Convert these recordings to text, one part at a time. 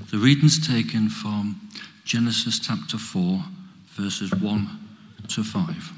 The reading's taken from Genesis chapter 4, verses 1 to 5.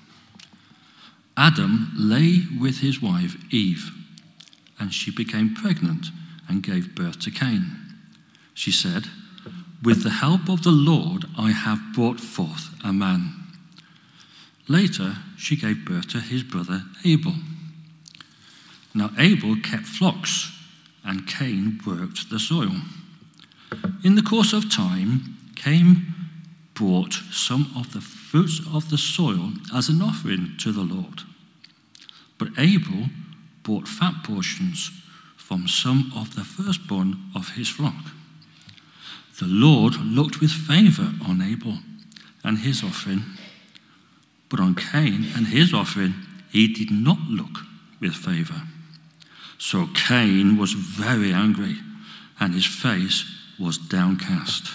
Adam lay with his wife Eve, and she became pregnant and gave birth to Cain. She said, "With the help of the Lord I have brought forth a man." Later, she gave birth to his brother Abel. Now Abel kept flocks, and Cain worked the soil. In the course of time, Cain brought some of the fruits of the soil as an offering to the Lord. But Abel brought fat portions from some of the firstborn of his flock. The Lord looked with favor on Abel and his offering, but on Cain and his offering he did not look with favor. So Cain was very angry, and his face was downcast.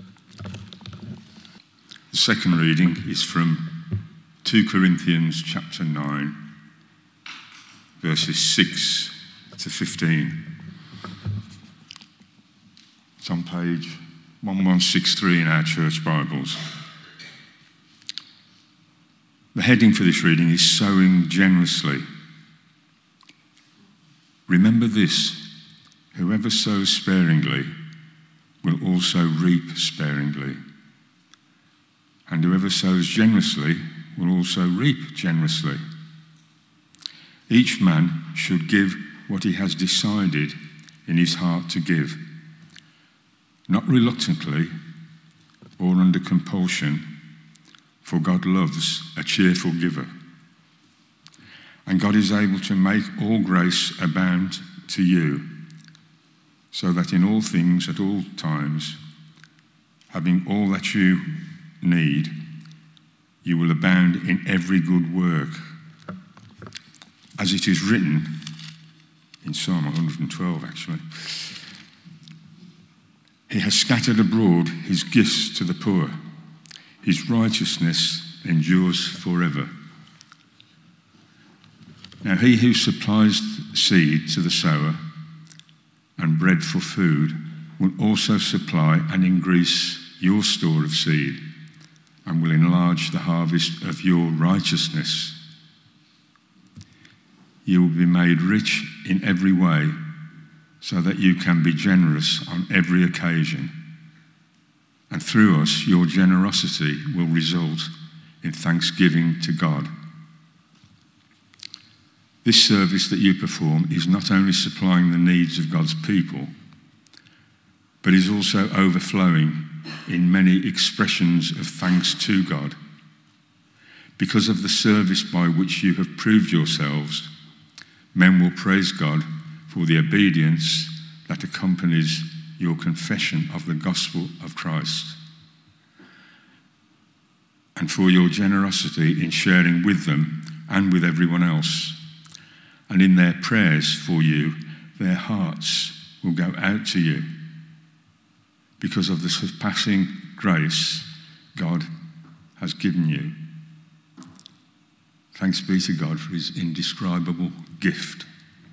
The second reading is from 2 Corinthians chapter 9, verses 6 to 15. It's on page 1163 in our church Bibles. The heading for this reading is Sowing Generously. Remember this: whoever sows sparingly will also reap sparingly, and whoever sows generously will also reap generously. Each man should give what he has decided in his heart to give, not reluctantly or under compulsion, for God loves a cheerful giver. And God is able to make all grace abound to you, so that in all things at all times, having all that you need, you will abound in every good work. As it is written in Psalm 112, actually, He has scattered abroad his gifts to the poor. His righteousness endures forever. Now he who supplies seed to the sower and bread for food will also supply and increase your store of seed, and will enlarge the harvest of your righteousness. You will be made rich in every way, so that you can be generous on every occasion. And through us, your generosity will result in thanksgiving to God. This service that you perform is not only supplying the needs of God's people, but is also overflowing in many expressions of thanks to God. Because of the service by which you have proved yourselves, men will praise God for the obedience that accompanies your confession of the gospel of Christ, and for your generosity in sharing with them and with everyone else. And in their prayers for you, their hearts will go out to you because of the surpassing grace God has given you. Thanks be to God for his indescribable gift.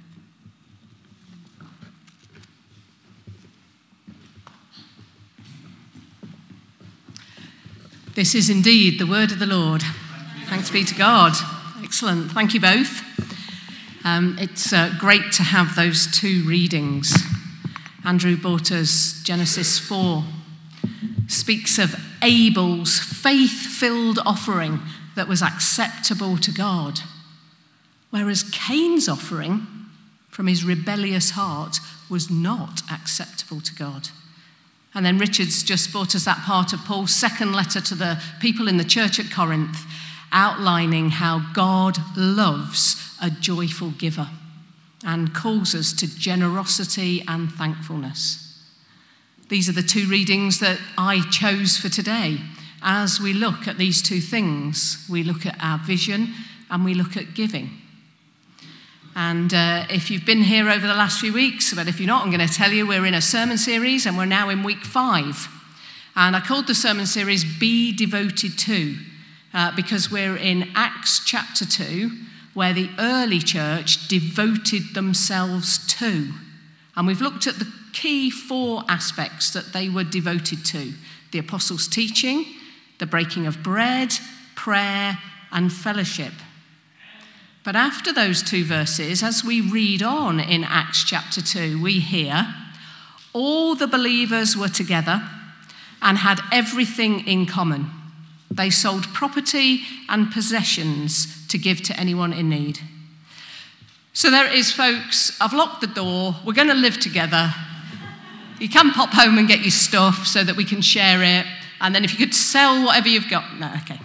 This is indeed the word of the Lord. Thanks be to God. Excellent. Thank you both. It's great to have those two readings. Andrew brought us Genesis 4. Speaks of Abel's faith-filled offering that was acceptable to God, whereas Cain's offering from his rebellious heart was not acceptable to God. And then Richard's just brought us that part of Paul's second letter to the people in the church at Corinth, outlining how God loves a joyful giver and calls us to generosity and thankfulness. These are the two readings that I chose for today. As we look at these two things, we look at our vision and we look at giving. And if you've been here over the last few weeks, but if you're not, I'm going to tell you we're in a sermon series and we're now in week 5. And I called the sermon series Be Devoted To, because we're in Acts chapter 2, where the early church devoted themselves to. And we've looked at the key 4 aspects that they were devoted to: the apostles' teaching, the breaking of bread, prayer, and fellowship. But after those 2 verses, as we read on in Acts chapter 2, we hear, all the believers were together and had everything in common. They sold property and possessions to give to anyone in need. So there it is, folks. I've locked the door. We're going to live together. You can pop home and get your stuff so that we can share it. And then if you could sell whatever you've got. No, okay.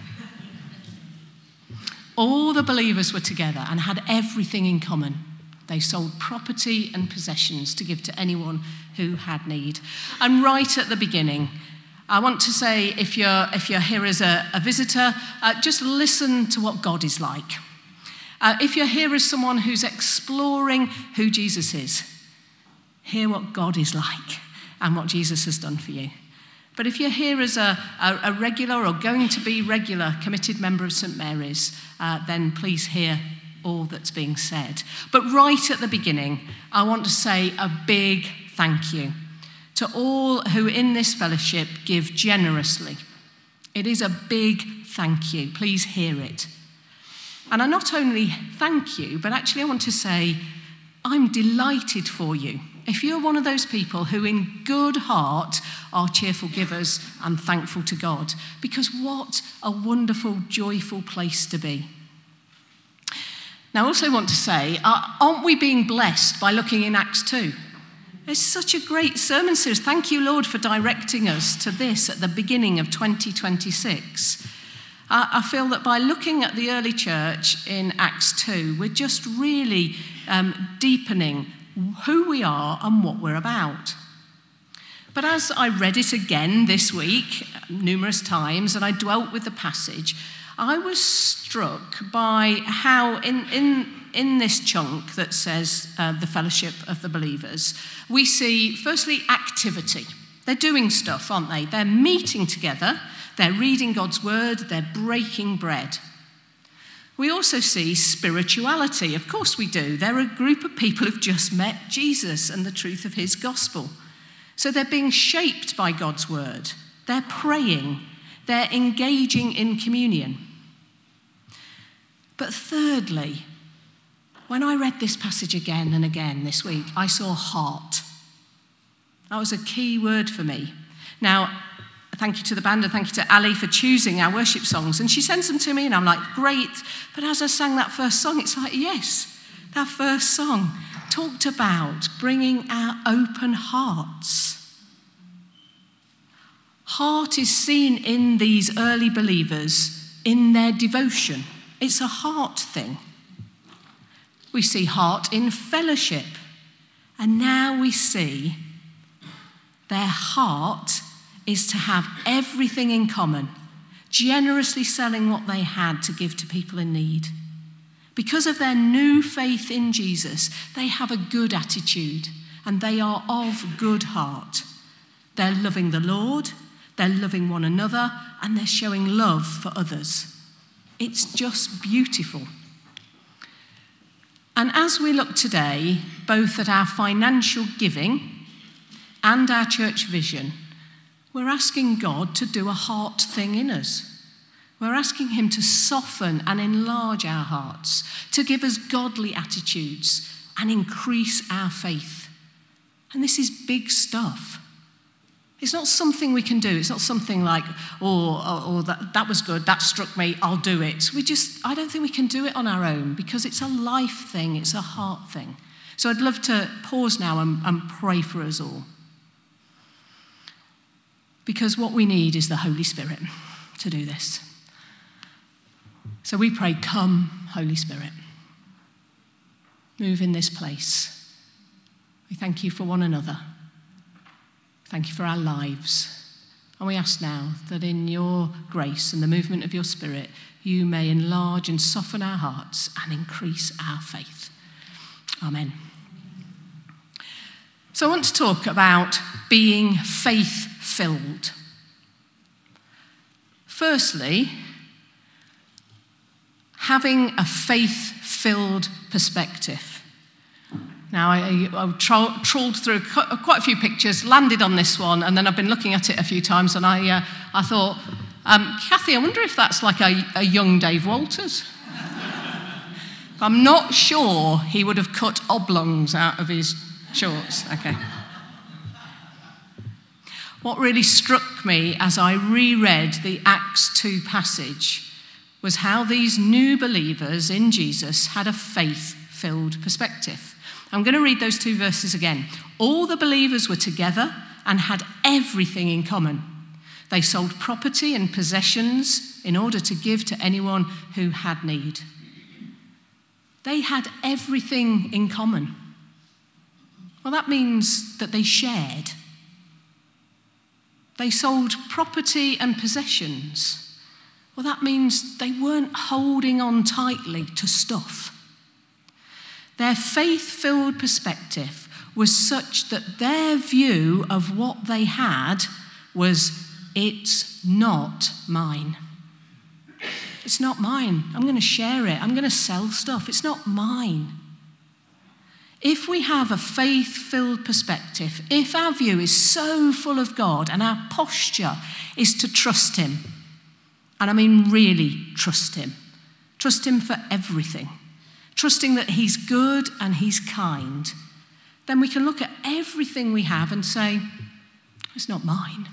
All the believers were together and had everything in common. They sold property and possessions to give to anyone who had need. And right at the beginning, I want to say, if you're here as a visitor, just listen to what God is like. If you're here as someone who's exploring who Jesus is, hear what God is like and what Jesus has done for you. But if you're here as a regular or going to be regular committed member of St. Mary's, then please hear all that's being said. But right at the beginning, I want to say a big thank you to all who in this fellowship give generously. It is a big thank you. Please hear it. And I not only thank you, but actually I want to say I'm delighted for you. If you're one of those people who in good heart are cheerful givers and thankful to God, because what a wonderful, joyful place to be. Now I also want to say, aren't we being blessed by looking in Acts 2? It's such a great sermon series. Thank you, Lord, for directing us to this at the beginning of 2026. I feel that by looking at the early church in Acts 2, we're just really deepening who we are and what we're about. But as I read it again this week, numerous times, and I dwelt with the passage, I was struck by how in this chunk that says the fellowship of the believers, we see, firstly, activity. They're doing stuff, aren't they? They're meeting together, they're reading God's word, they're breaking bread. We also see spirituality. Of course we do. They're a group of people who've just met Jesus and the truth of his gospel. So they're being shaped by God's word. They're praying. They're engaging in communion. But thirdly, when I read this passage again and again this week, I saw heart. That was a key word for me. Now, thank you to the band and thank you to Ali for choosing our worship songs. And she sends them to me and I'm like, great. But as I sang that first song, it's like, yes, that first song talked about bringing our open hearts. Heart is seen in these early believers in their devotion. It's a heart thing. We see heart in fellowship. And now we see their heart is to have everything in common, generously selling what they had to give to people in need. Because of their new faith in Jesus, they have a good attitude and they are of good heart. They're loving the Lord, they're loving one another, and they're showing love for others. It's just beautiful. And as we look today, both at our financial giving and our church vision, we're asking God to do a heart thing in us. We're asking him to soften and enlarge our hearts, to give us godly attitudes and increase our faith. And this is big stuff. It's not something we can do. It's not something like, that was good, that struck me, I'll do it. I don't think we can do it on our own because it's a life thing, it's a heart thing. So I'd love to pause now and pray for us all. Because what we need is the Holy Spirit to do this. So we pray, come, Holy Spirit. Move in this place. We thank you for one another. Thank you for our lives. And we ask now that in your grace and the movement of your Spirit, you may enlarge and soften our hearts and increase our faith. Amen. So I want to talk about being faith-filled. Firstly, having a faith-filled perspective. Now, I trawled through quite a few pictures, landed on this one, and then I've been looking at it a few times, and I thought, Kathy, I wonder if that's like a young Dave Walters. I'm not sure he would have cut oblongs out of his shorts. Okay. What really struck me as I reread the Acts 2 passage was how these new believers in Jesus had a faith-filled perspective. I'm going to read those 2 verses again. All the believers were together and had everything in common. They sold property and possessions in order to give to anyone who had need. They had everything in common. Well, that means that they shared. They sold property and possessions. Well, that means they weren't holding on tightly to stuff. Their faith-filled perspective was such that their view of what they had was, it's not mine. It's not mine. I'm going to share it. I'm going to sell stuff. It's not mine. If we have a faith-filled perspective, if our view is so full of God and our posture is to trust him, and I mean really trust him for everything, trusting that he's good and he's kind, then we can look at everything we have and say, it's not mine.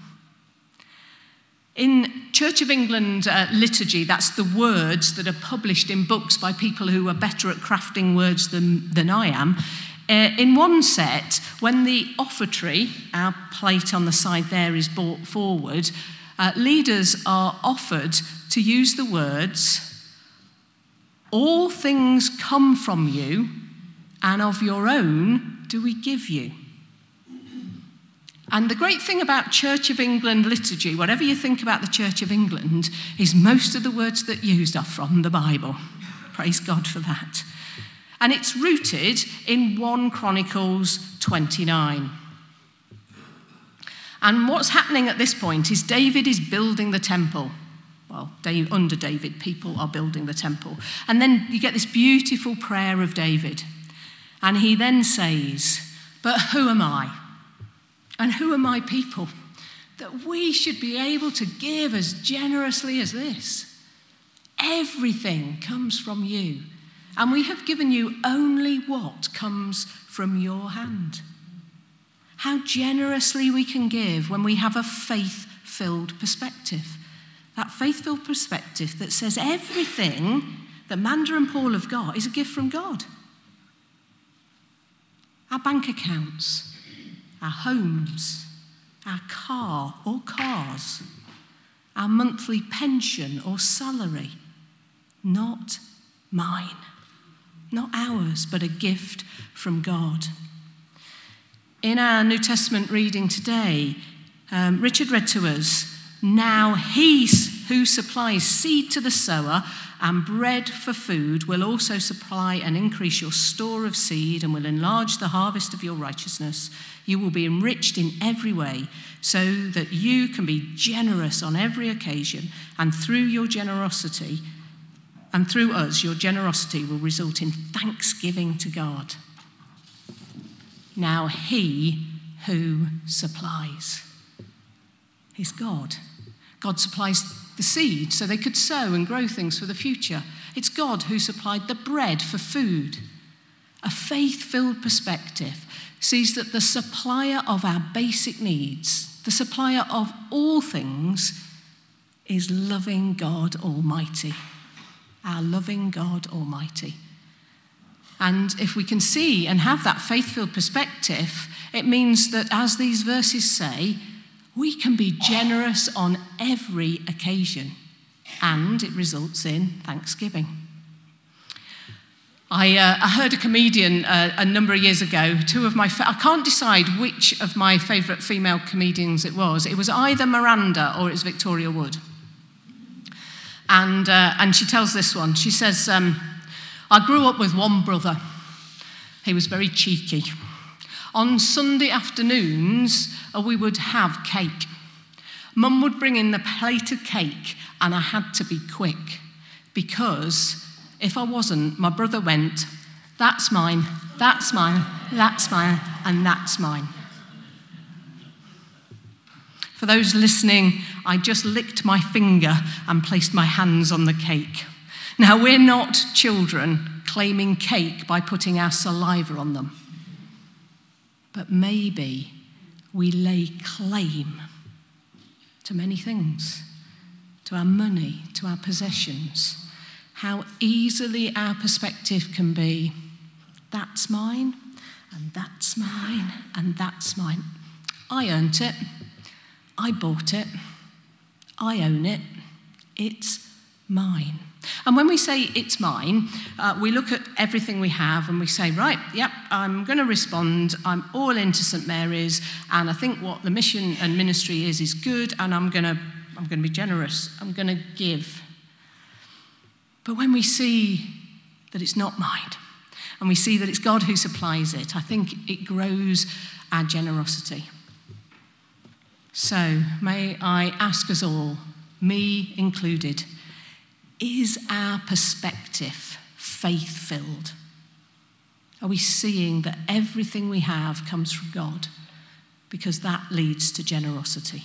In Church of England liturgy, that's the words that are published in books by people who are better at crafting words than I am. In one set, when the offertory, our plate on the side there, is brought forward, leaders are offered to use the words, all things come from you, and of your own do we give you. And the great thing about Church of England liturgy, whatever you think about the Church of England, is most of the words that are used are from the Bible. Praise God for that. And it's rooted in 1 Chronicles 29. And what's happening at this point is David is building the temple. Well, under David, people are building the temple. And then you get this beautiful prayer of David. And he then says, but who am I? And who are my people that we should be able to give as generously as this? Everything comes from you, and we have given you only what comes from your hand. How generously we can give when we have a faith-filled perspective. That faith-filled perspective that says everything that Manda and Paul have got is a gift from God. Our bank accounts, our homes, our car or cars, our monthly pension or salary, not mine, not ours, but a gift from God. In our New Testament reading today, Richard read to us, now he who supplies seed to the sower and bread for food will also supply and increase your store of seed and will enlarge the harvest of your righteousness. You will be enriched in every way so that you can be generous on every occasion, and through your generosity, and through us, your generosity will result in thanksgiving to God. Now he who supplies is God. God supplies the seed so they could sow and grow things for the future. It's God who supplied the bread for food. A faith-filled perspective sees that the supplier of our basic needs, the supplier of all things, is loving God Almighty. Our loving God Almighty. And if we can see and have that faith-filled perspective, it means that, as these verses say, we can be generous on every occasion, and it results in thanksgiving. I heard a comedian a number of years ago, I can't decide which of my favourite female comedians it was. It was either Miranda or it was Victoria Wood. And she tells this one. She says, I grew up with one brother. He was very cheeky. On Sunday afternoons, we would have cake. Mum would bring in the plate of cake, and I had to be quick, because if I wasn't, my brother went, that's mine, That's mine, and that's mine. For those listening, I just licked my finger and placed my hands on the cake. Now, we're not children claiming cake by putting our saliva on them. But maybe we lay claim to many things, to our money, to our possessions. How easily our perspective can be, that's mine, and that's mine, and that's mine. I earned it. I bought it. I own it. It's mine. And when we say it's mine, we look at everything we have and we say, right, yep, I'm going to respond. I'm all into St. Mary's, and I think what the mission and ministry is good, and I'm going to be generous. I'm going to give. But when we see that it's not mine, and we see that it's God who supplies it, I think it grows our generosity. So may I ask us all, me included, is our perspective faith-filled? Are we seeing that everything we have comes from God? Because that leads to generosity.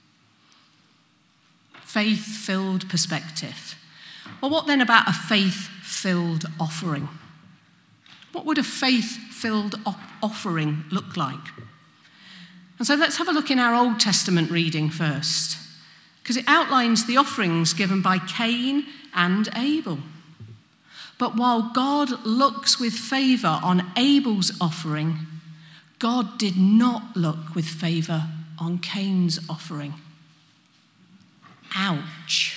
Faith-filled perspective. Well, what then about a faith-filled offering? What would a faith-filled offering look like? And so let's have a look in our Old Testament reading first, because it outlines the offerings given by Cain and Abel. But while God looks with favour on Abel's offering, God did not look with favour on Cain's offering. Ouch.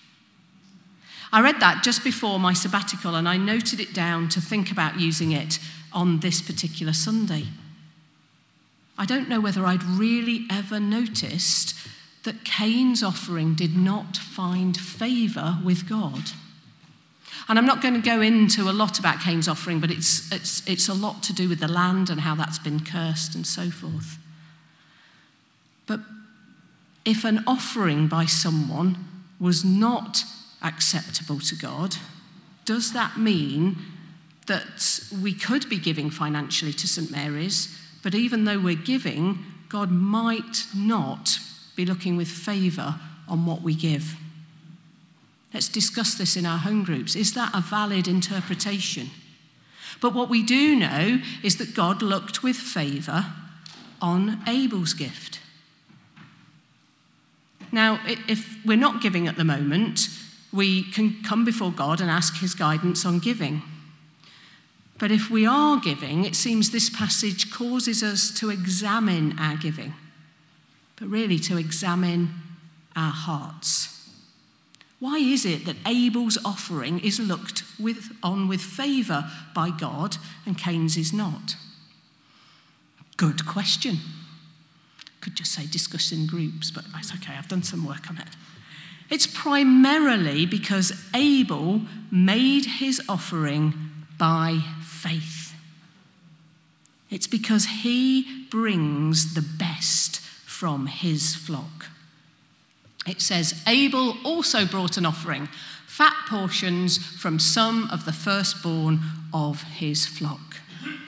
I read that just before my sabbatical, and I noted it down to think about using it on this particular Sunday. I don't know whether I'd really ever noticed that Cain's offering did not find favour with God. And I'm not going to go into a lot about Cain's offering, but it's a lot to do with the land and how that's been cursed and so forth. But if an offering by someone was not acceptable to God, does that mean that we could be giving financially to St. Mary's, but even though we're giving, God might not be looking with favour on what we give? Let's discuss this in our home groups. Is that a valid interpretation? But what we do know is that God looked with favour on Abel's gift. Now, if we're not giving at the moment, we can come before God and ask his guidance on giving. But if we are giving, it seems this passage causes us to examine our giving, but really to examine our hearts. Why is it that Abel's offering is looked on with favour by God and Cain's is not? Good question. Could just say discuss in groups, but that's okay, I've done some work on it. It's primarily because Abel made his offering by faith. It's because he brings the best from his flock. It says, Abel also brought an offering, fat portions from some of the firstborn of his flock.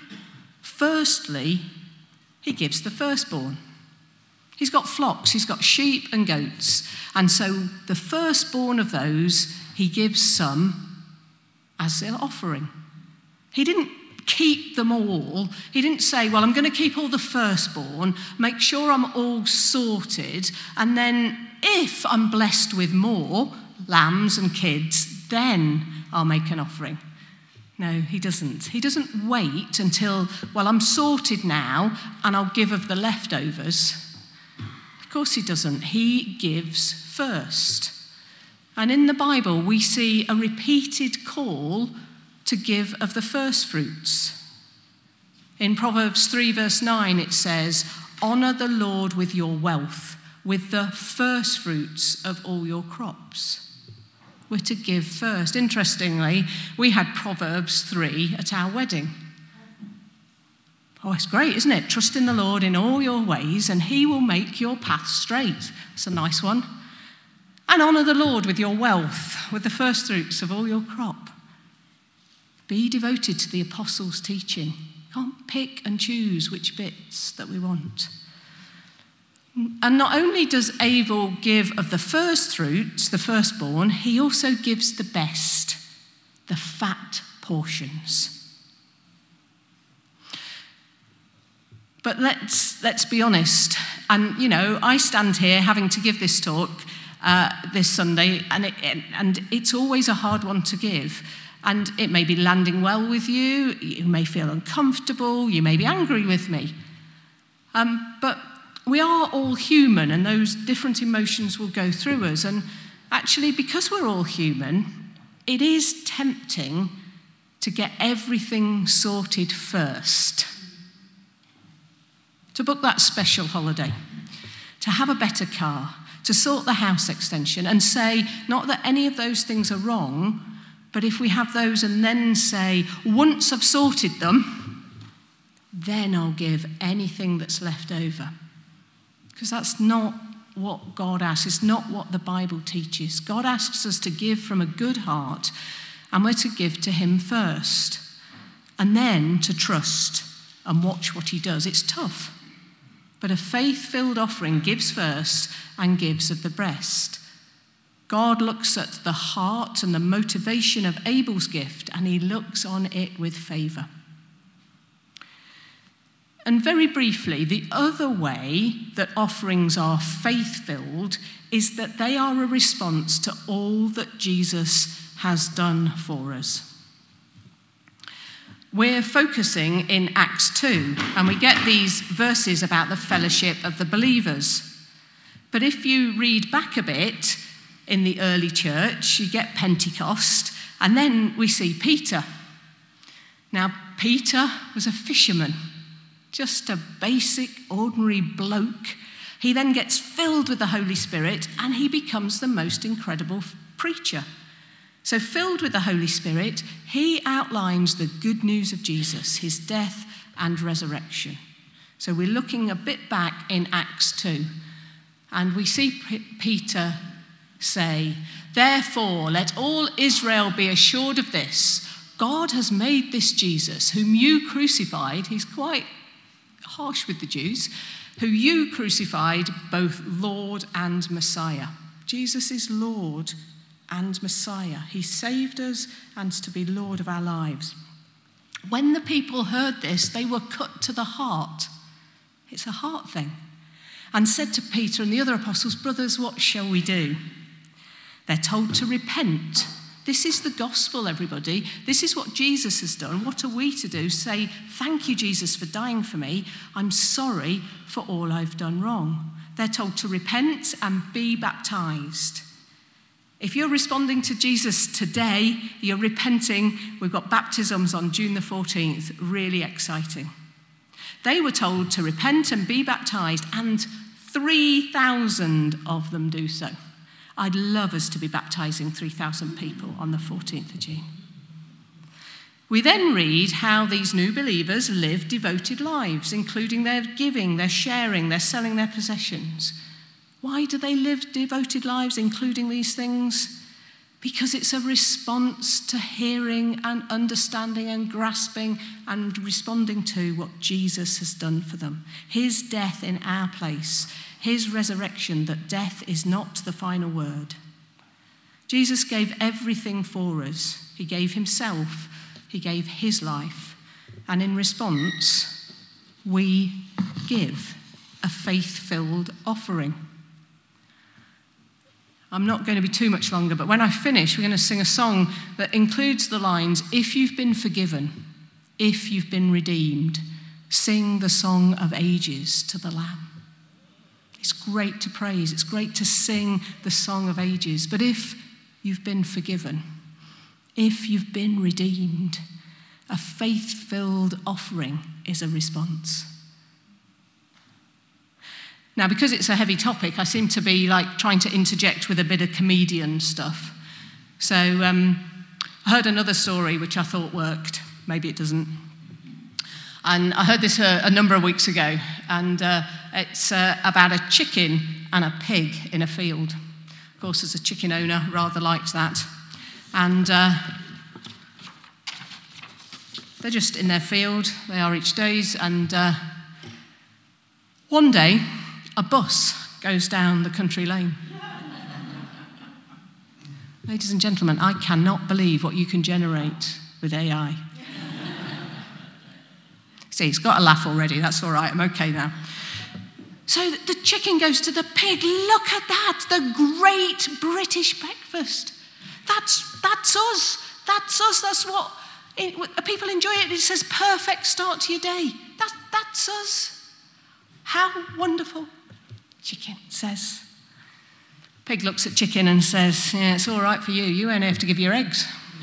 Firstly, he gives the firstborn. He's got flocks, he's got sheep and goats, and so the firstborn of those, he gives some as an offering. He didn't keep them all. He didn't say, well, I'm going to keep all the firstborn, make sure I'm all sorted, and then if I'm blessed with more lambs and kids, then I'll make an offering. No, he doesn't. He doesn't wait until, well, I'm sorted now, and I'll give of the leftovers. Of course he doesn't. He gives first. And in the Bible, we see a repeated call to give of the first fruits. In Proverbs 3 verse 9 it says, honour the Lord with your wealth, with the first fruits of all your crops. We're to give first. Interestingly, we had Proverbs 3 at our wedding. Oh, it's great, isn't it? Trust in the Lord in all your ways and he will make your path straight. It's a nice one. And honour the Lord with your wealth, with the first fruits of all your crop. Be devoted to the apostles' teaching. Can't pick and choose which bits that we want. And not only does Abel give of the first fruits, the firstborn, he also gives the best, the fat portions. But let's be honest. And, I stand here having to give this talk this Sunday, and it's always a hard one to give. And it may be landing well with you. You may feel uncomfortable. You may be angry with me. But we are all human, and those different emotions will go through us. And actually, because we're all human, it is tempting to get everything sorted first. To book that special holiday, to have a better car, to sort the house extension, and say, not that any of those things are wrong, but if we have those and then say, once I've sorted them, then I'll give anything that's left over. Because that's not what God asks. It's not what the Bible teaches. God asks us to give from a good heart, and we're to give to him first, and then to trust and watch what he does. It's tough. But a faith-filled offering gives first and gives of the best. God looks at the heart and the motivation of Abel's gift, and he looks on it with favour. And very briefly, the other way that offerings are faith-filled is that they are a response to all that Jesus has done for us. We're focusing in Acts 2, and we get these verses about the fellowship of the believers. But if you read back a bit in the early church, you get Pentecost, and then we see Peter. Now, Peter was a fisherman, just a basic, ordinary bloke. He then gets filled with the Holy Spirit, and he becomes the most incredible preacher. So filled with the Holy Spirit, he outlines the good news of Jesus, his death and resurrection. So we're looking a bit back in Acts 2, and we see Peter say, "Therefore, let all Israel be assured of this. God has made this Jesus, whom you crucified," he's quite harsh with the Jews, "who you crucified, both Lord and Messiah." Jesus is Lord and Messiah. He saved us and is to be Lord of our lives. When the people heard this, they were cut to the heart. It's a heart thing. And said to Peter and the other apostles, "Brothers, what shall we do?" They're told to repent. This is the gospel, everybody. This is what Jesus has done. What are we to do? Say, "Thank you, Jesus, for dying for me. I'm sorry for all I've done wrong." They're told to repent and be baptized. If you're responding to Jesus today, you're repenting. We've got baptisms on June the 14th. Really exciting. They were told to repent and be baptized, and 3,000 of them do so. I'd love us to be baptizing 3,000 people on the 14th of June. We then read how these new believers live devoted lives, including their giving, their sharing, their selling their possessions. Why do they live devoted lives, including these things? Because it's a response to hearing and understanding and grasping and responding to what Jesus has done for them. His death in our place, his resurrection, that death is not the final word. Jesus gave everything for us. He gave himself, he gave his life, and in response, we give a faith-filled offering. I'm not going to be too much longer, but when I finish, we're going to sing a song that includes the lines, "If you've been forgiven, if you've been redeemed, sing the song of ages to the Lamb." It's great to praise, it's great to sing the song of ages, but if you've been forgiven, if you've been redeemed, a faith-filled offering is a response. Now, because it's a heavy topic, I seem to be like trying to interject with a bit of comedian stuff. So I heard another story which I thought worked. Maybe it doesn't. And I heard this a number of weeks ago, and it's about a chicken and a pig in a field. Of course, as a chicken owner, rather liked that. And They're just in their field. They are each day's. And one day, a bus goes down the country lane. Ladies and gentlemen, I cannot believe what you can generate with AI. See, it's got a laugh already. That's all right. I'm okay now. So the chicken goes to the pig. Look at that, the great British breakfast. That's us. That's us. That's what people enjoy it. It says perfect start to your day. That's us. How wonderful. Chicken says. Pig looks at chicken and says, yeah, it's all right for you. You only have to give your eggs.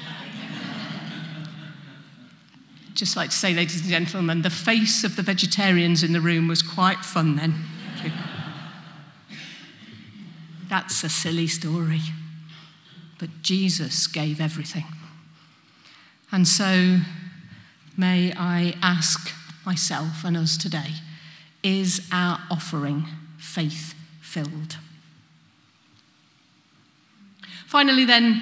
Just like to say, ladies and gentlemen, the face of the vegetarians in the room was quite fun then. That's a silly story. But Jesus gave everything. And so may I ask myself and us today, is our offering faith-filled? Finally then,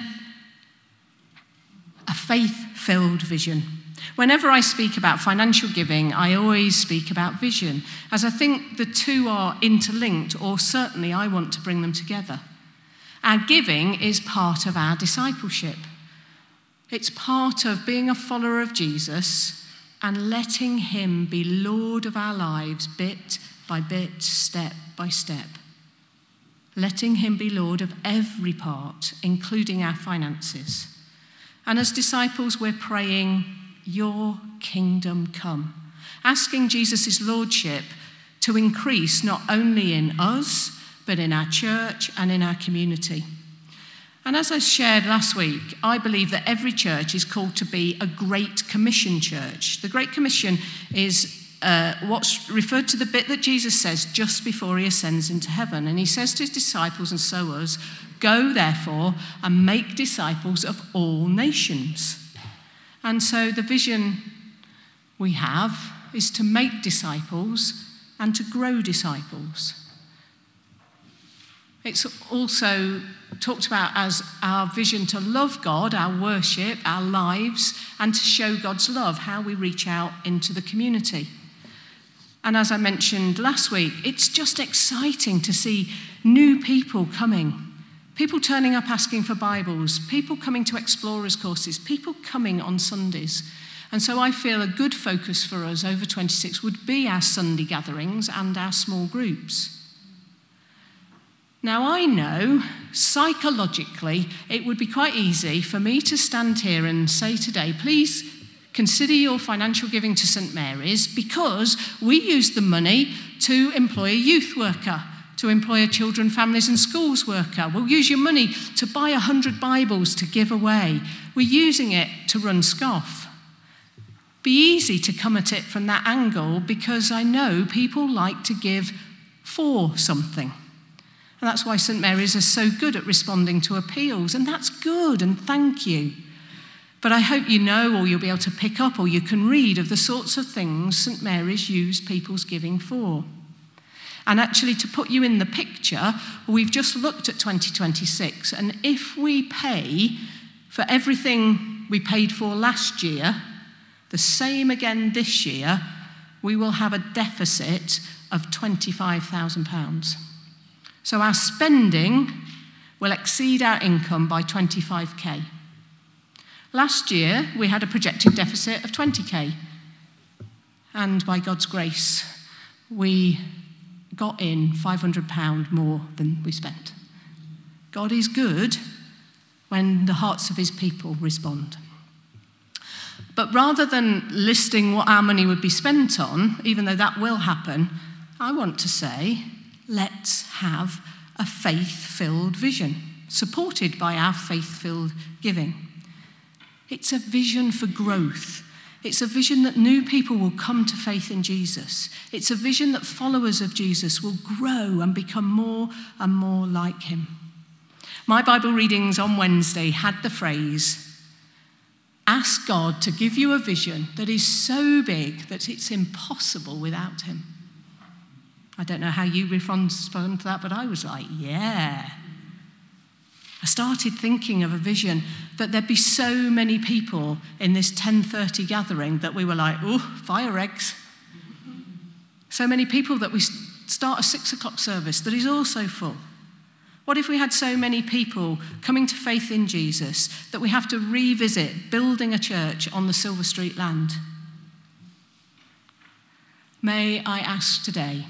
a faith-filled vision. Whenever I speak about financial giving, I always speak about vision, as I think the two are interlinked, or certainly I want to bring them together. Our giving is part of our discipleship. It's part of being a follower of Jesus and letting him be Lord of our lives bit by bit, step by step. Letting him be Lord of every part, including our finances. And as disciples, we're praying, your kingdom come. Asking Jesus' lordship to increase not only in us, but in our church and in our community. And as I shared last week, I believe that every church is called to be a Great Commission church. The Great Commission is what's referred to the bit that Jesus says just before he ascends into heaven. And he says to his disciples and so us, go therefore and make disciples of all nations. And so the vision we have is to make disciples and to grow disciples. It's also talked about as our vision to love God, our worship, our lives, and to show God's love, how we reach out into the community. And as I mentioned last week, it's just exciting to see new people coming. People turning up asking for Bibles, people coming to Explorers courses, people coming on Sundays. And so I feel a good focus for us over 26 would be our Sunday gatherings and our small groups. Now I know, psychologically, it would be quite easy for me to stand here and say today, please consider your financial giving to St. Mary's because we use the money to employ a youth worker, to employ a children, families and schools worker. We'll use your money to buy 100 Bibles to give away. We're using it to run SCOFF. Be easy to come at it from that angle because I know people like to give for something. And that's why St. Mary's is so good at responding to appeals. And that's good, and thank you. But I hope you know, or you'll be able to pick up, or you can read of the sorts of things St. Mary's used people's giving for. And actually, to put you in the picture, we've just looked at 2026. And if we pay for everything we paid for last year, the same again this year, we will have a deficit of £25,000. So our spending will exceed our income by 25k. Last year, we had a projected deficit of 20k. And by God's grace, we got in £500 more than we spent. God is good when the hearts of his people respond. But rather than listing what our money would be spent on, even though that will happen, I want to say, let's have a faith-filled vision, supported by our faith-filled giving. It's a vision for growth. It's a vision that new people will come to faith in Jesus. It's a vision that followers of Jesus will grow and become more and more like him. My Bible readings on Wednesday had the phrase, ask God to give you a vision that is so big that it's impossible without him. I don't know how you respond to that, but I was like, yeah. I started thinking of a vision that there'd be so many people in this 10:30 gathering that we were like, oh, fire eggs. So many people that we start a 6 o'clock service that is also full. What if we had so many people coming to faith in Jesus that we have to revisit building a church on the Silver Street land? May I ask today,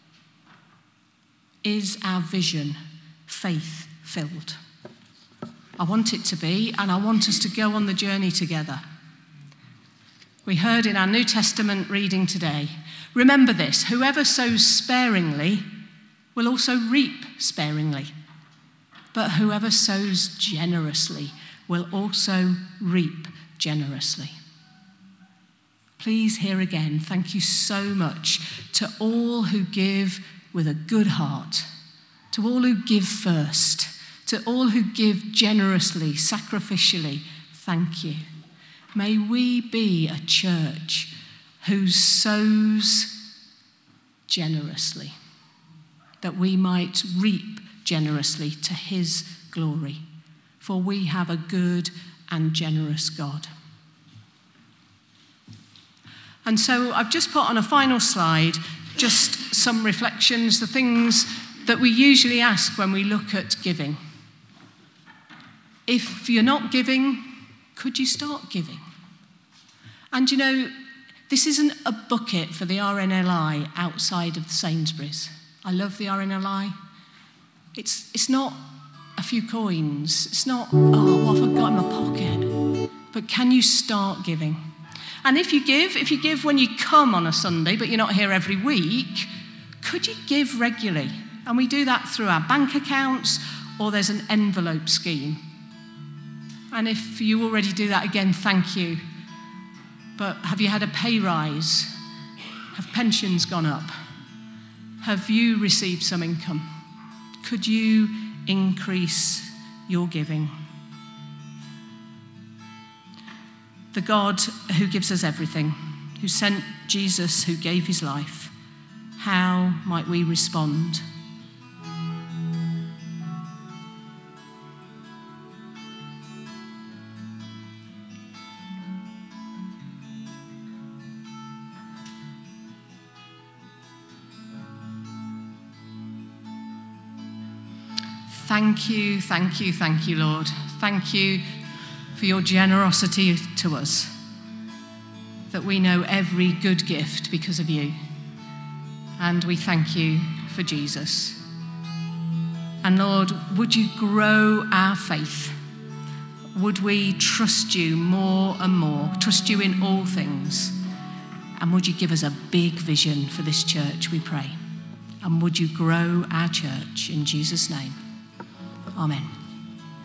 is our vision faith-filled? I want it to be, and I want us to go on the journey together. We heard in our New Testament reading today, remember this, whoever sows sparingly will also reap sparingly. But whoever sows generously will also reap generously. Please hear again, thank you so much to all who give with a good heart, to all who give first, to all who give generously, sacrificially, thank you. May we be a church who sows generously, that we might reap generously to his glory, for we have a good and generous God. And so I've just put on a final slide just some reflections, the things that we usually ask when we look at giving. If you're not giving, could you start giving? And you know, this isn't a bucket for the RNLI outside of the Sainsbury's. I love the RNLI. It's not a few coins. It's not, oh, what have I got in my pocket? But can you start giving? And if you give when you come on a Sunday, but you're not here every week, could you give regularly? And we do that through our bank accounts, or there's an envelope scheme. And if you already do that, again, thank you. But have you had a pay rise? Have pensions gone up? Have you received some income? Could you increase your giving? The God who gives us everything, who sent Jesus, who gave his life, how might we respond? Thank you, thank you, thank you, Lord. Thank you for your generosity to us, that we know every good gift because of you. And we thank you for Jesus. And Lord, would you grow our faith? Would we trust you more and more, trust you in all things? And would you give us a big vision for this church, we pray? And would you grow our church in Jesus' name? Amen.